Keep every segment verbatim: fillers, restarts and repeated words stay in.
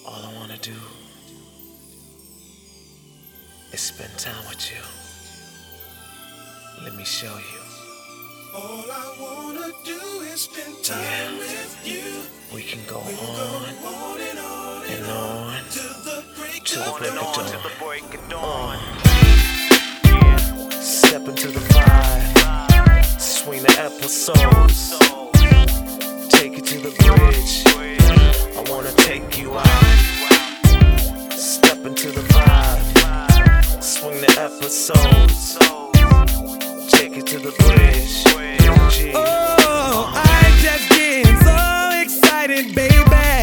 All I wanna do is spend time with you. Let me show you. All I wanna do is spend time Yeah. with you. We can go We can on go on and on and on till the break till the of break of dawn. dawn. the break of dawn. Step into the vibe, swing the episodes, take it to the bridge. I wanna take you out. Step into the vibe, swing the episodes, take it to the bridge. G. Oh, I just getting so excited, baby.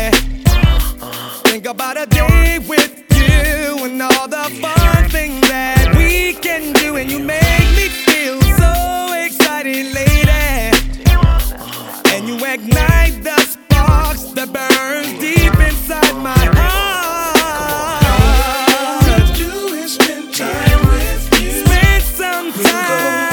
Think about a day with you and all the fun things that we can do, and you make me feel so excited, lady. And you ignite the sparks that burn deep inside my heart. All I do is spend time with you. Spend some time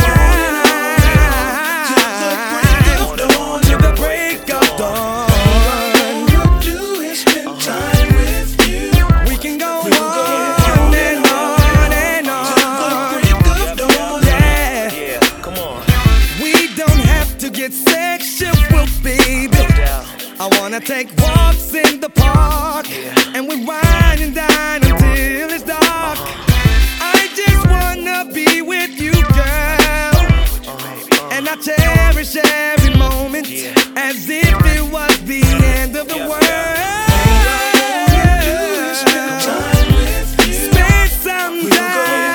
till the break of dawn. All I do is spend time with you. We can go on and on and on. Break of dawn. Yeah, Yeah, come on. we don't have to get sexual, baby. Down. I wanna take walks in the park, Yeah. and we wine and dine until it's dark. I just wanna be with you, girl, and I cherish every moment Yeah. as if it was the end of the world. Time with you. Spend some time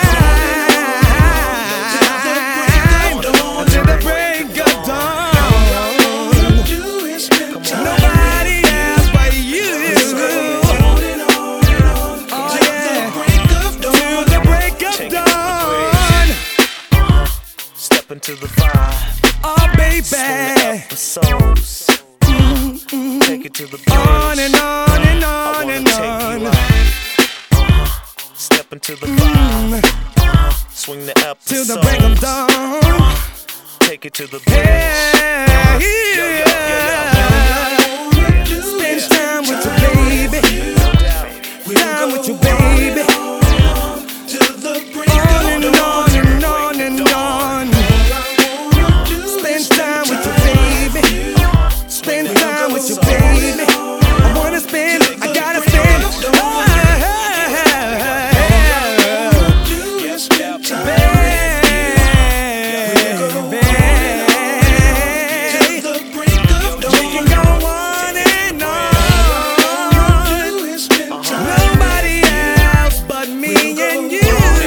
until the break of dawn. All I do is spend time. Nobody else but you. On and on and on Oh till yeah, the break of till dawn. the break of Take it to the dawn. Step into the vibe, Oh swing the baby, episodes, take it to the bridge. on and on and I on wanna and take you on. out. Uh-huh. Step into the vibe, uh-huh. Swing the episodes, Till the break of dawn. take it to the bridge. Yeah, yeah. Spend time with you, baby. Time with you, baby. Till the break On of and dawn. on and on and on. Spend time with you, baby. Spend time with you, baby. I wanna spend, I gotta spend. Oh, Do is spend time. baby. Till the break of dawn. We can go on and on. Do is spend time. Nobody else but me and you.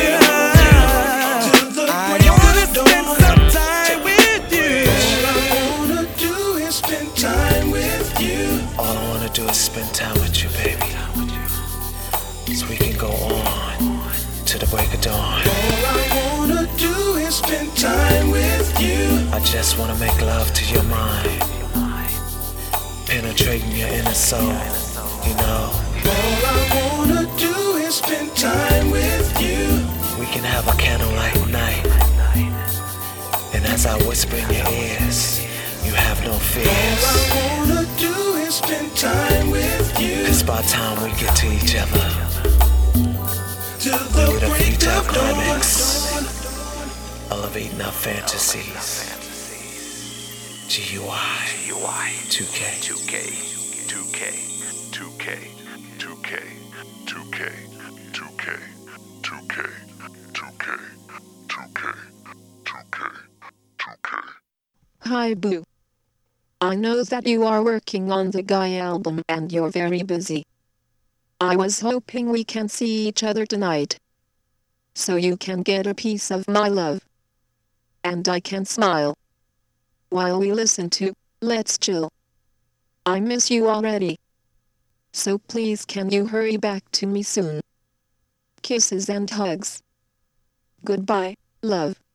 I wanna spend some time with you. All I wanna do is spend time with you. All I wanna do is spend time with you, baby. So we can go on to the break of dawn. All I wanna do is spend time with you. I just wanna make love to your mind, penetrating your inner soul, you know. All I wanna do is spend time with you. We can have a candlelight night, and as I whisper in your ears, you have no All fears. I wanna do is spend time with you. It's about time we get to each other. Till the We're the break future of dawn. climax, elevating our fantasies. G U I, two K. two K, two K, two K, two K, two K, two K, two K, two K, two K, two K, two K. Hi Boo. I know that you are working on the Guy album and you're very busy. I was hoping we can see each other tonight, so you can get a piece of my love, and I can smile while we listen to Let's Chill. I miss you already, so please can you hurry back to me soon? Kisses and hugs. Goodbye, love.